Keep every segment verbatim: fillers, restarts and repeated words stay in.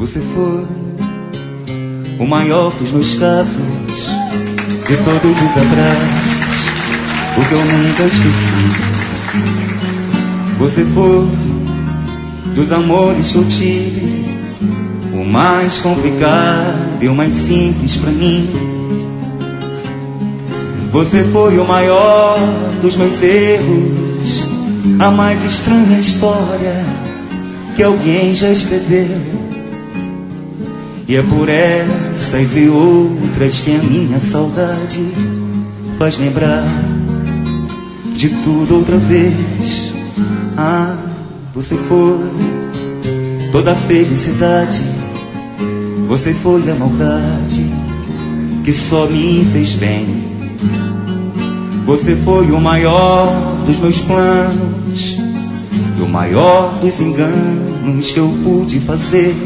Você foi o maior dos meus casos, de todos os abraços, o que eu nunca esqueci. Você foi dos amores que eu tive, o mais complicado e o mais simples pra mim. Você foi o maior dos meus erros, a mais estranha história que alguém já escreveu. E é por essas e outras que a minha saudade faz lembrar de tudo outra vez. Ah, você foi toda a felicidade, você foi a maldade que só me fez bem. Você foi o maior dos meus planos e o maior dos enganos que eu pude fazer.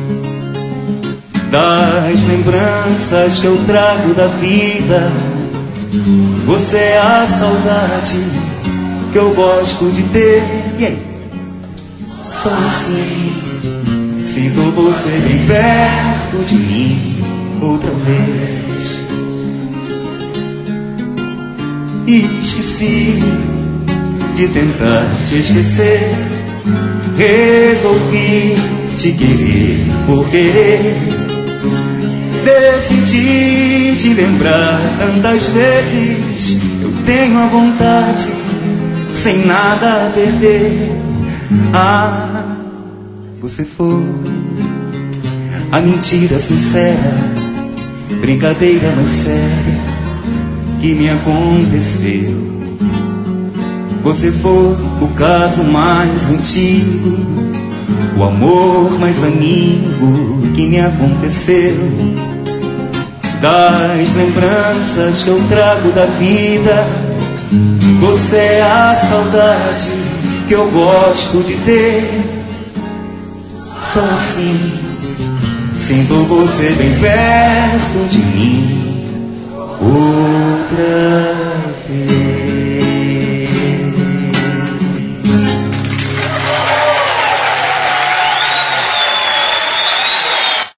Das lembranças que eu trago da vida, você é a saudade que eu gosto de ter. E aí? Só assim sinto você bem perto de mim outra vez. E esqueci de tentar te esquecer, resolvi te querer por querer. Decidi te lembrar tantas vezes, eu tenho a vontade sem nada a perder. Ah, você foi a mentira sincera, brincadeira mais séria que me aconteceu. Você foi o caso mais antigo, o amor mais amigo que me aconteceu. Das lembranças que eu trago da vida, você é a saudade que eu gosto de ter. Só assim sinto você bem perto de mim. Oh.